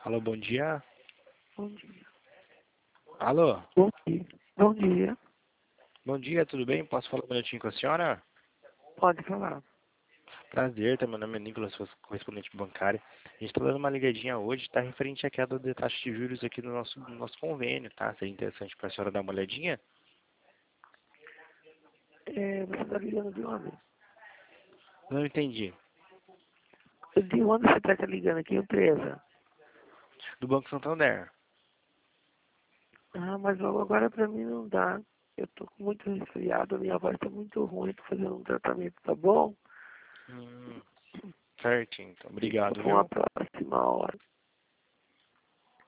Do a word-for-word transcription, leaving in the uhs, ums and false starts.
Alô, bom dia. Bom dia. Alô, Bom dia. Bom dia. bom dia, tudo bem? Posso falar um minutinho com a senhora? Pode falar. Prazer, tá? Meu nome é Nicolas, sou correspondente bancário. A gente tá dando uma ligadinha hoje, tá referente à queda de taxa de juros aqui no nosso, no nosso convênio, tá? Seria interessante pra senhora dar uma olhadinha? É, você está ligando de onde? Não entendi. De onde você está ligando? Que empresa? Do Banco Santander. Ah, mas logo agora para mim não dá. Eu tô com muito resfriado, minha voz está muito ruim, tô fazendo um tratamento, tá bom? Hum, certinho, então. Fica Obrigado, para uma viu? próxima hora.